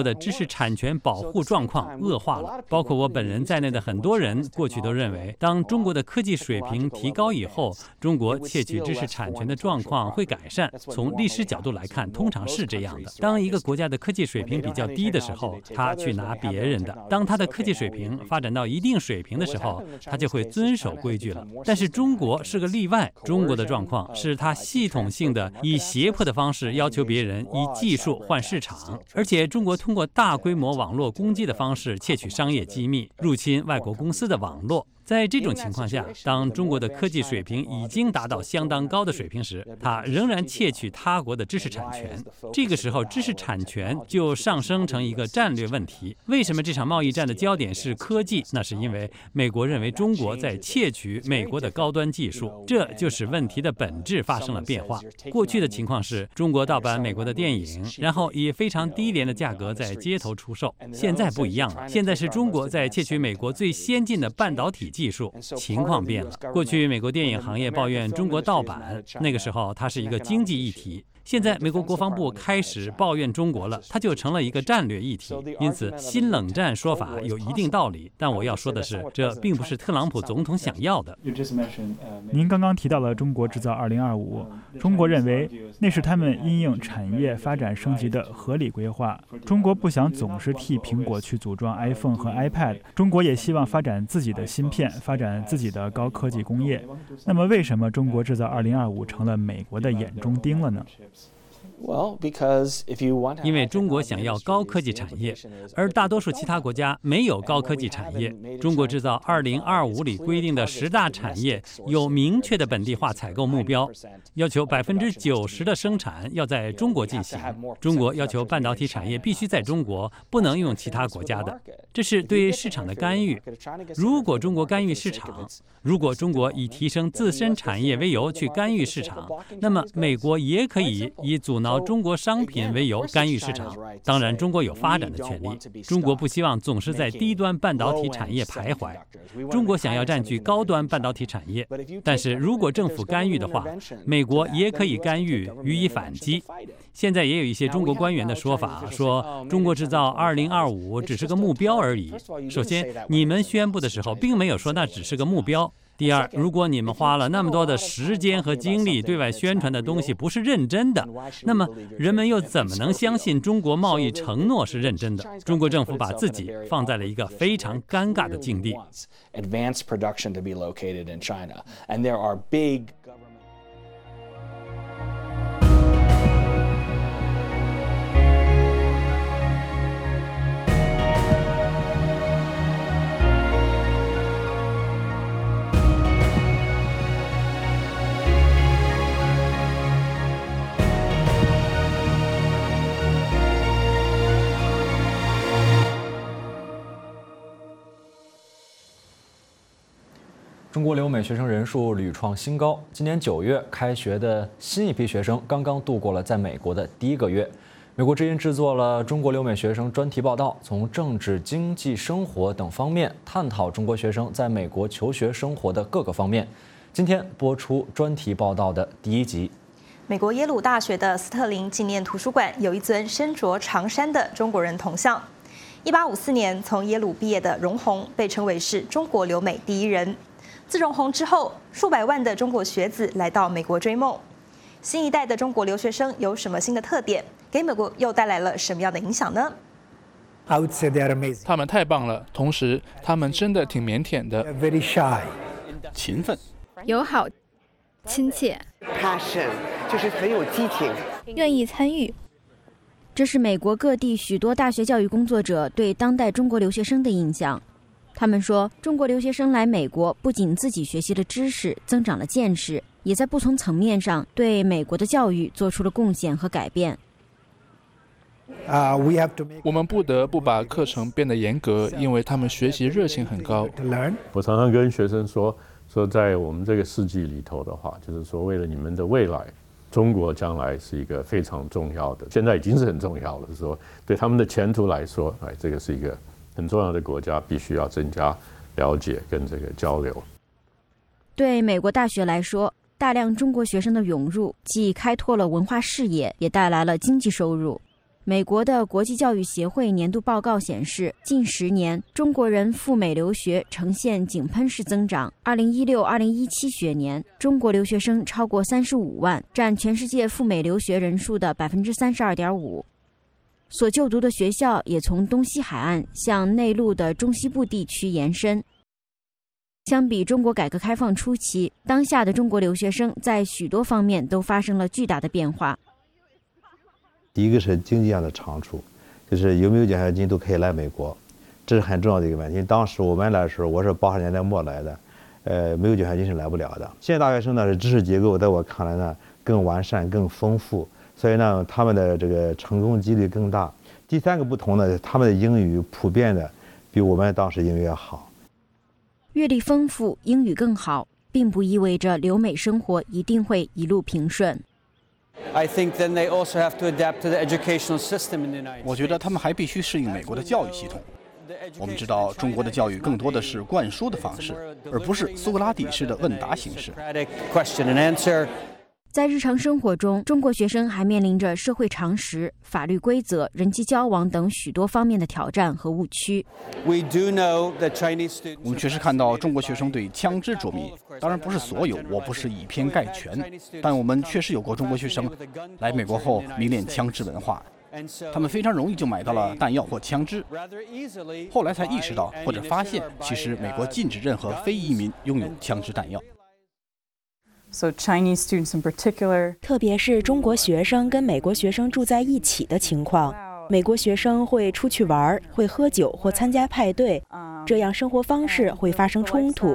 国的知识产权保护状况恶化了。包括我本人在内的很多人过去都认为，当中国的科技水平提高以后，中国窃取知识产权的状况会改善。从历史角度来看，通常是这样的。当一个国家的科技水平比较低的时候，他去拿别人的；当他的科技水平发展到一定水平的时候，他就会遵守规矩了。但是中国是个例外，中国的状况是他系统性的以胁迫的方式要求别人以技术换市场，而且中国通过大规模网络攻击的方式窃取商业机密，入侵外国公司的网络。在这种情况下，当中国的科技水平已经达到相当高的水平时，它仍然窃取他国的知识产权。这个时候，知识产权就上升成一个战略问题。为什么这场贸易战的焦点是科技？那是因为美国认为中国在窃取美国的高端技术，这就使问题的本质发生了变化。过去的情况是中国盗版美国的电影，然后以非常低廉的价格在街头出售。现在不一样了，现在是中国在窃取美国最先进的半导体技术，情况变了。过去美国电影行业抱怨中国盗版，那个时候它是一个经济议题。现在美国国防部开始抱怨中国了，它就成了一个战略议题。因此，新冷战说法有一定道理，但我要说的是，这并不是特朗普总统想要的。 您刚刚提到了中国制造2025，中国认为那是他们因应产业发展升级的合理规划。中国不想总是替苹果去组装 iPhone 和 iPad， 中国也希望发展自己的芯片，发展自己的高科技工业。那么，为什么中国制造2025成了美国的眼中钉了呢？ 因为中国想要高科技产业，而大多数其他国家没有高科技产业。中国制造2025里规定的10大产业有明确的本地化采购目标，要求90%的生产要在中国进行。中国要求半导体产业必须在中国，不能用其他国家的，这是对市场的干预。如果中国干预市场，如果中国以提升自身产业为由去干预市场，那么美国也可以以阻挠中国商品为由干预市场。当然，中国有发展的权利。中国不希望总是在低端半导体产业徘徊，中国想要占据高端半导体产业。但是如果政府干预的话，美国也可以干预予以反击。现在也有一些中国官员的说法，说中国制造2025只是个目标而已。首先，你们宣布的时候并没有说那只是个目标。第二，如果你们花了那么多的时间和精力对外宣传的东西不是认真的，那么人们又怎么能相信中国贸易承诺是认真的？中国政府把自己放在了一个非常尴尬的境地。 中国留美学生人数屡创新高。今年9月开学的新一批学生刚刚度过了在美国的第1个月。美国之音制作了中国留美学生专题报道，从政治、经济、生活等方面探讨中国学生在美国求学生活的各个方面。今天播出专题报道的第1集。 美国耶鲁大学的斯特林纪念图书馆有一尊身着长衫的中国人铜像。1854年从耶鲁毕业的容闳被称为是中国留美第1人。自容闳之后，数百万的中国学子来到美国追梦。新一代的中国留学生有什么新的特点？给美国又带来了什么样的影响呢？ 他们太棒了，同时他们真的挺腼腆的， 勤奋、 友好、亲切 ，passion 就是很有激情， 愿意参与。 这是美国各地许多大学教育工作者对当代中国留学生的印象。他们说，中国留学生来美国不仅自己学习了知识，增长了见识，也在不同层面上对美国的教育做出了贡献和改变。 我们不得不把课程变得严格，因为他们学习热情很高。 我常常跟学生说，在我们这个世纪里头的话，就是说为了你们的未来，中国将来是一个非常重要的，现在已经是很重要了。说对他们的前途来说，这个是一个很重要的国家，必须要增加了解跟这个交流。 对美国大学来说，大量中国学生的涌入既开拓了文化视野，也带来了经济收入。 美国的国际教育协会年度报告显示，近10年中国人赴美留学呈现井喷式增长。2016-2017学年，中国留学生超过35万，占全世界赴美留学人数的32.5%。所就读的学校也从东西海岸向内陆的中西部地区延伸。相比中国改革开放初期，当下的中国留学生在许多方面都发生了巨大的变化。 第一个是经济上的长处，就是有没有奖学金都可以来美国，这是很重要的一个问题。当时我们来的时候，我是80年代末来的，没有奖学金是来不了的。现在大学生呢是知识结构在我看来呢更完善、更丰富，所以呢他们的这个成功几率更大。第三个不同呢，他们的英语普遍的比我们当时英语要好。 阅历丰富、英语更好，并不意味着留美生活一定会一路平顺。 我觉得他们还必须适应美国的教育系统。我们知道，中国的教育更多的是灌输的方式，而不是苏格拉底式的问答形式。 在日常生活中，中国学生还面临着社会常识、法律规则、人际交往等许多方面的挑战和误区。 我们确实看到中国学生对枪支着迷，当然不是所有，我不是以偏概全，但我们确实有过中国学生来美国后迷恋枪支文化，他们非常容易就买到了弹药或枪支，后来才意识到或者发现，其实美国禁止任何非移民拥有枪支弹药。 特别是中国学生跟美国学生住在一起的情况，美国学生会出去玩，会喝酒或参加派对，这样生活方式会发生冲突。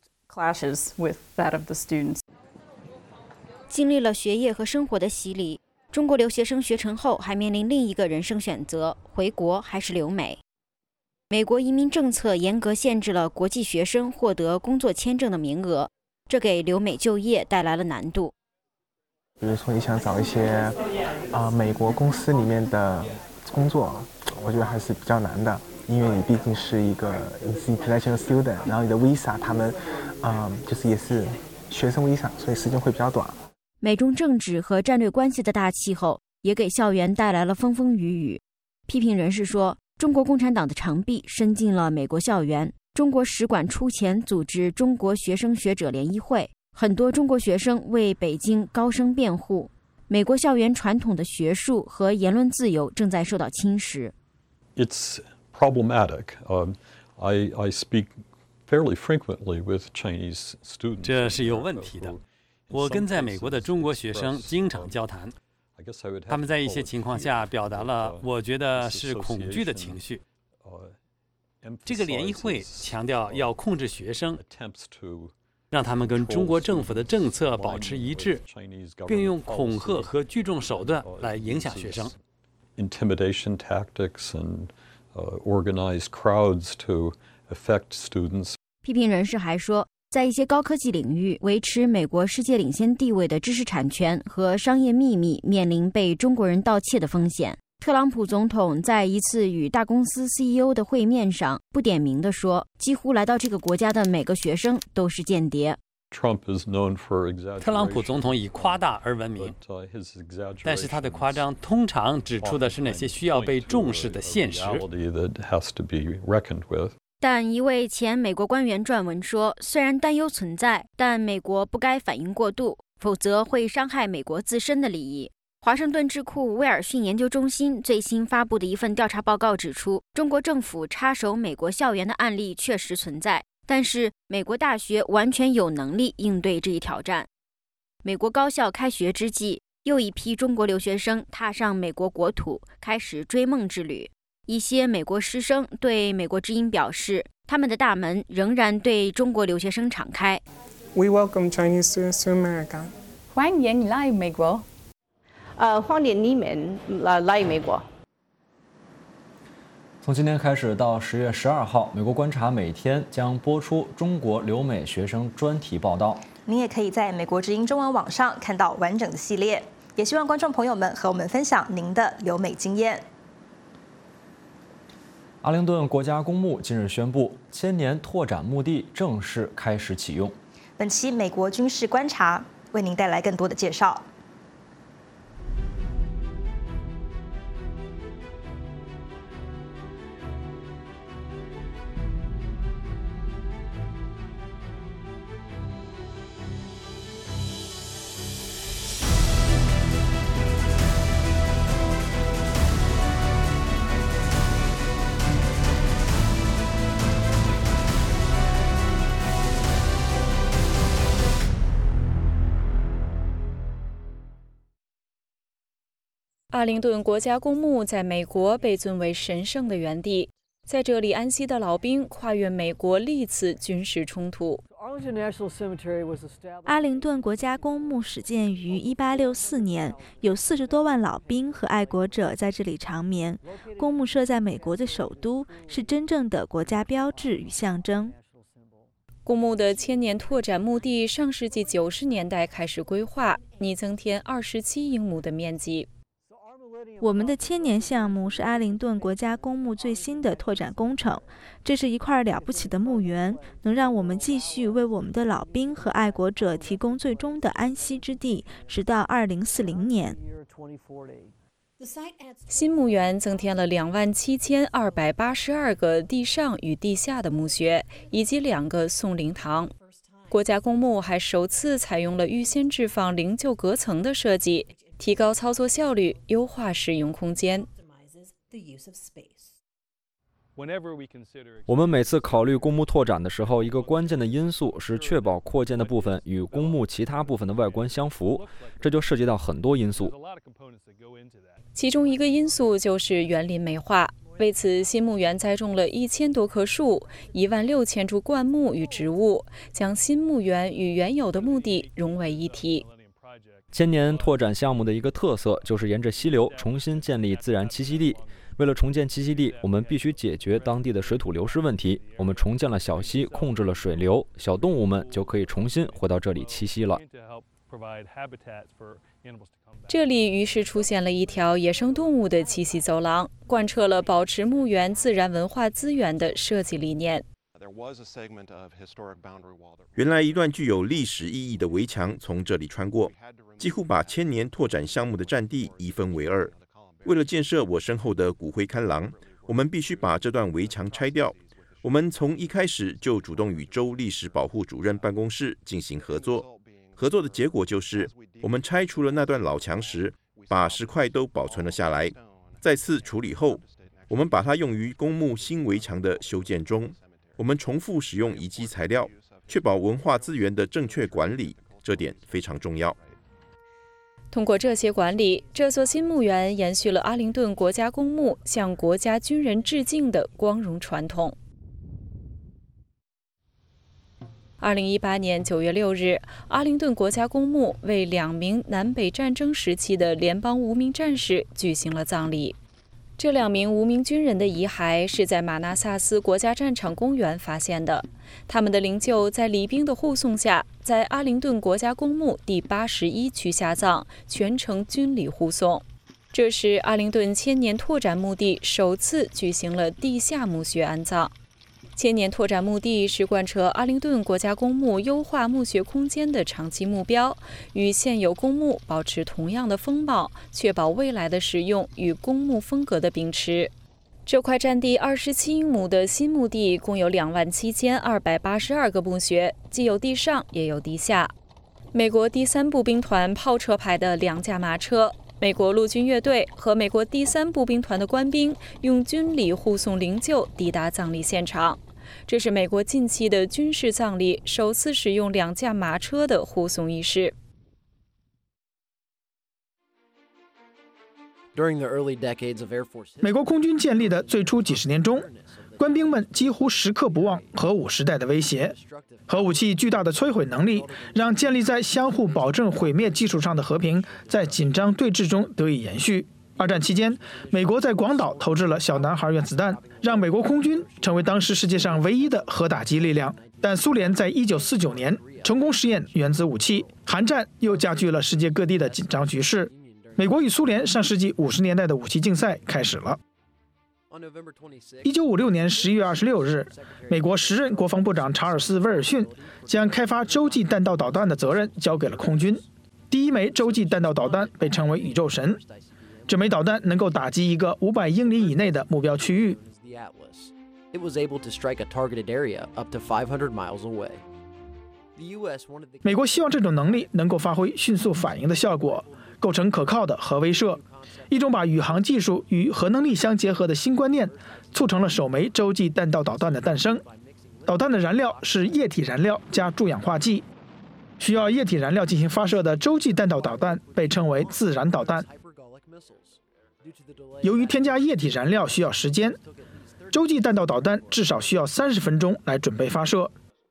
经历了学业和生活的洗礼，中国留学生学成后还面临另一个人生选择：回国还是留美。美国移民政策严格限制了国际学生获得工作签证的名额，这给留美就业带来了难度。 比如说你想找一些美国公司里面的工作，我觉得还是比较难的，因为你毕竟是一个 international student， 然后你的 visa 他们就是也是学生 visa， 所以时间会比较短。 美中政治和战略关系的大气候也给校园带来了风风雨雨。批评人士说，中国共产党的长臂伸进了美国校园。中国使馆出钱组织中国学生学者联谊会，很多中国学生为北京高声辩护。美国校园传统的学术和言论自由正在受到侵蚀。 It's problematic. I speak fairly frequently with Chinese students. 这是有问题的。我跟在美国的中国学生经常交谈，他们在一些情况下表达了我觉得是恐惧的情绪。这个联谊会强调要控制学生，让他们跟中国政府的政策保持一致，并用恐吓和聚众手段来影响学生。 Intimidation tactics and organized crowds to affect students. 批评人士还说，在一些高科技领域，维持美国世界领先地位的知识产权和商业秘密面临被中国人盗窃的风险。特朗普总统在一次与大公司 CEO 的会面上不点名地说，几乎来到这个国家的每个学生都是间谍。 特朗普总统以夸大而闻名，但是他的夸张通常指出的是那些需要被重视的现实。 但一位前美国官员撰文说，虽然担忧存在，但美国不该反应过度，否则会伤害美国自身的利益。华盛顿智库威尔逊研究中心最新发布的一份调查报告指出，中国政府插手美国校园的案例确实存在，但是美国大学完全有能力应对这一挑战。美国高校开学之际，又一批中国留学生踏上美国国土，开始追梦之旅。一些美国师生对美国之音表示，他们的大门仍然对中国留学生敞开。 We welcome Chinese students to America. 欢迎你来美国。 欢迎你们来美国。 从今天开始到10月12号，美国观察每天将播出中国留美学生专题报道。 您也可以在美国之音中文网上看到完整的系列。也希望观众朋友们和我们分享您的留美经验。 阿灵顿国家公墓近日宣布，千年拓展墓地正式开始启用。 本期美国军事观察为您带来更多的介绍。 阿灵顿国家公墓在美国被尊为神圣的园地，在这里安息的老兵跨越美国历次军事冲突。 阿灵顿国家公墓始建于1864年，有40多万老兵和爱国者在这里长眠。公墓设在美国的首都，是真正的国家标志与象征。 公墓的千年拓展墓地上世纪90年代开始规划，拟增添27英亩的面积。 我们的千年项目是阿灵顿国家公墓最新的拓展工程，这是一块了不起的墓园，能让我们继续为我们的老兵和爱国者提供最终的安息之地，直到2040年。 新墓园增添了27282个地上与地下的墓穴，以及2个送灵堂。国家公墓还首次采用了预先置放灵柩隔层的设计，提高操作效率，优化使用空间。 我们每次考虑公墓拓展的时候，一个关键的因素是确保扩建的部分与公墓其他部分的外观相符，这就涉及到很多因素。 其中一个因素就是园林美化，为此新墓园栽种了1000多棵树，16000株灌木与植物，将新墓园与原有的墓地融为一体。 千年拓展项目的一个特色就是沿着溪流重新建立自然栖息地。为了重建栖息地，我们必须解决当地的水土流失问题。我们重建了小溪，控制了水流，小动物们就可以重新回到这里栖息了。 这里于是出现了一条野生动物的栖息走廊，贯彻了保持墓园自然文化资源的设计理念。 原来一段具有历史意义的围墙从这里穿过，几乎把千年拓展项目的占地一分为二。为了建设我身后的骨灰龛廊，我们必须把这段围墙拆掉。我们从一开始就主动与州历史保护主任办公室进行合作。合作的结果就是，我们拆除了那段老墙时，把石块都保存了下来。再次处理后，我们把它用于公墓新围墙的修建中。我们重复使用遗迹材料，确保文化资源的正确管理，这点非常重要。 通过这些管理，这座新墓园延续了阿灵顿国家公墓向国家军人致敬的光荣传统。2018年9月6日，阿灵顿国家公墓为2名南北战争时期的联邦无名战士举行了葬礼。这2名无名军人的遗骸是在马纳萨斯国家战场公园发现的，他们的灵柩在礼兵的护送下，在阿灵顿国家公墓第81区下葬，全程军礼护送。这是阿灵顿千年拓展墓地首次举行了地下墓穴安葬。千年拓展墓地是贯彻阿灵顿国家公墓优化墓穴空间的长期目标，与现有公墓保持同样的风貌，确保未来的使用与公墓风格的秉持。这块占地27英亩的新墓地共有27282个墓穴，既有地上也有地下。美国第3步兵团炮车排的2架马车，美国陆军乐队和美国第3步兵团的官兵用军礼护送灵柩抵达葬礼现场。这是美国近期的军事葬礼首次使用2架马车的护送仪式。 美国空军建立的最初几十年中，官兵们几乎时刻不忘核武时代的威胁。核武器巨大的摧毁能力，让建立在相互保证毁灭基础上的和平在紧张对峙中得以延续。二战期间，美国在广岛投掷了小男孩原子弹，让美国空军成为当时世界上唯一的核打击力量。但苏联在1949年成功试验原子武器，韩战又加剧了世界各地的紧张局势。美国与苏联上世纪50年代的武器竞赛开始了。1956年11月26日，美国时任国防部长查尔斯·威尔逊将开发洲际弹道导弹的责任交给了空军。第一枚洲际弹道导弹被称为宇宙神，这枚导弹能够打击一个500英里以内的目标区域。美国希望这种能力能够发挥迅速反应的效果，构成可靠的核威慑。一种把宇航技术与核能力相结合的新观念，促成了首枚洲际弹道导弹的诞生。导弹的燃料是液体燃料加助氧化剂，需要液体燃料进行发射的洲际弹道导弹被称为自燃导弹。 由于添加液体燃料需要时间，洲际弹道导弹至少需要30分钟来准备发射。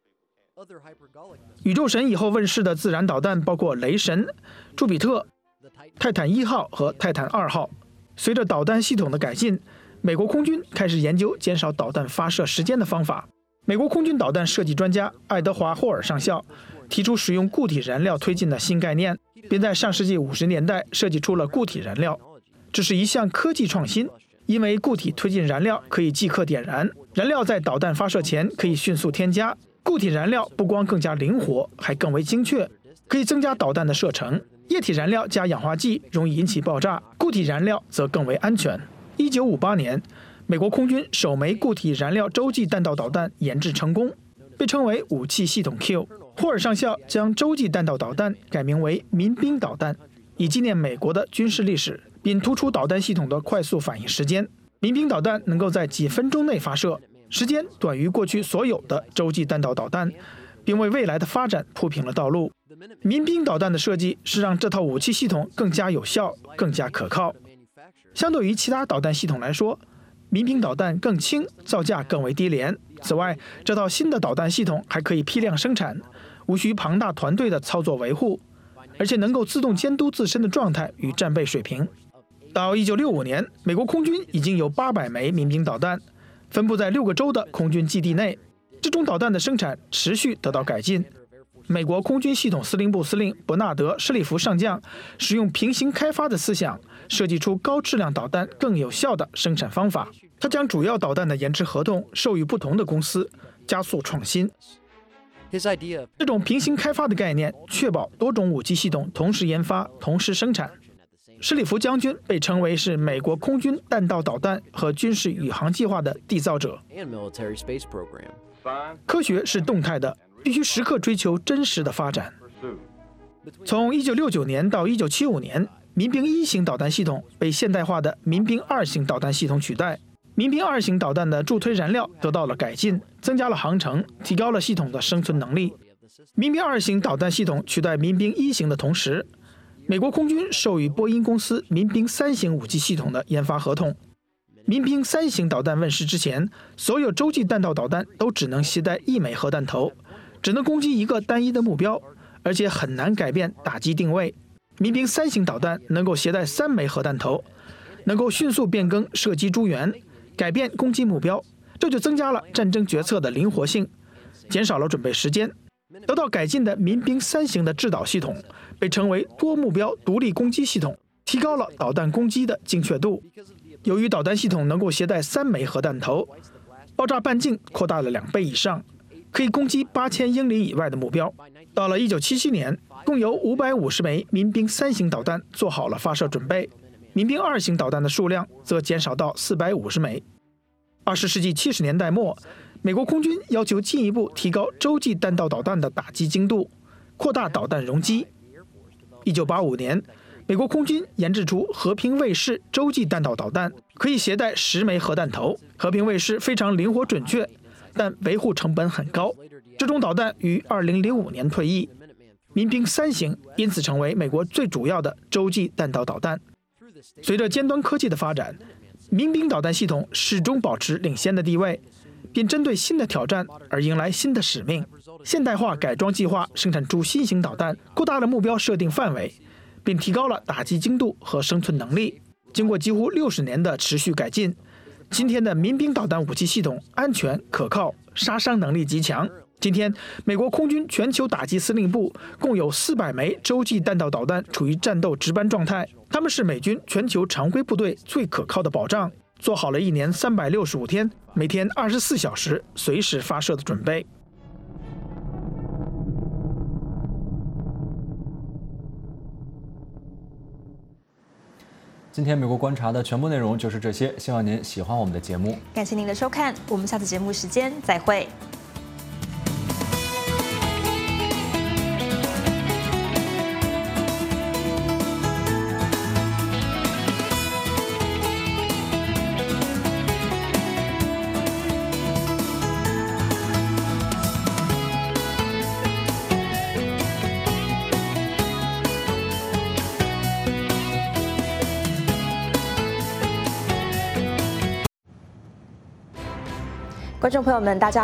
宇宙神以后问世的自燃导弹包括雷神、朱比特、泰坦1号和泰坦2号。随着导弹系统的改进，美国空军开始研究减少导弹发射时间的方法。美国空军导弹设计专家爱德华·霍尔上校提出使用固体燃料推进的新概念，并在上世纪50年代设计出了固体燃料。这是一项科技创新，因为固体推进燃料可以即刻点燃，燃料在导弹发射前可以迅速添加。固体燃料不光更加灵活，还更为精确，可以增加导弹的射程。液体燃料加氧化剂容易引起爆炸，固体燃料则更为安全。1958年，美国空军首枚固体燃料洲际弹道导弹研制成功，被称为武器系统 Q。霍尔上校将洲际弹道导弹改名为民兵导弹，以纪念美国的军事历史，并突出导弹系统的快速反应时间。民兵导弹能够在几分钟内发射，时间短于过去所有的洲际弹道导弹，并为未来的发展铺平了道路。民兵导弹的设计是让这套武器系统更加有效、更加可靠。相对于其他导弹系统来说，民兵导弹更轻，造价更为低廉。此外，这套新的导弹系统还可以批量生产，无需庞大团队的操作维护，而且能够自动监督自身的状态与战备水平。到1965年，美国空军已经有800枚民兵导弹，分布在6个州的空军基地内。这种导弹的生产持续得到改进。美国空军系统司令部司令伯纳德·施里夫上将使用平行开发的思想，设计出高质量导弹更有效的生产方法。他将主要导弹的研制合同授予不同的公司，加速创新。这种平行开发的概念确保多种武器系统同时研发、同时生产。施里夫将军被称为是美国空军弹道导弹和军事宇航计划的缔造者。科学是动态的，必须时刻追求真实的发展。从1969年到1975年，民兵1型导弹系统被现代化的民兵2型导弹系统取代。民兵2型导弹的助推燃料得到了改进，增加了航程，提高了系统的生存能力。民兵2型导弹系统取代民兵1型的同时，美国空军授予波音公司民兵3型武器系统的研发合同。民兵3型导弹问世之前，所有洲际弹道导弹都只能携带1枚核弹头，只能攻击一个单一的目标，而且很难改变打击定位。民兵3型导弹能够携带3枚核弹头，能够迅速变更射击诸元，改变攻击目标，这就增加了战争决策的灵活性，减少了准备时间。得到改进的民兵3型的制导系统被称为多目标独立攻击系统，提高了导弹攻击的精确度。由于导弹系统能够携带3枚核弹头，爆炸半径扩大了2倍以上，可以攻击8000英里以外的目标。到了1977年，共有550枚民兵3型导弹做好了发射准备，民兵2型导弹的数量则减少到450枚。20世纪70年代末，美国空军要求进一步提高洲际弹道导弹的打击精度，扩大导弹容积。1985年，美国空军研制出和平卫士洲际弹道导弹，可以携带10枚核弹头。和平卫士非常灵活准确，但维护成本很高。这种导弹于2005年退役。民兵3型因此成为美国最主要的洲际弹道导弹。随着尖端科技的发展，民兵导弹系统始终保持领先的地位，并针对新的挑战而迎来新的使命。现代化改装计划生产出新型导弹，扩大了目标设定范围，并提高了打击精度和生存能力。经过几乎60年的持续改进，今天的民兵导弹武器系统安全可靠，杀伤能力极强。今天，美国空军全球打击司令部共有400枚洲际弹道导弹处于战斗值班状态，他们是美军全球常规部队最可靠的保障，做好了1年365天、每天24小时随时发射的准备。 今天美国观察的全部内容就是这些，希望您喜欢我们的节目。 感谢您的收看，我们下次节目时间再会。 观众朋友们，大家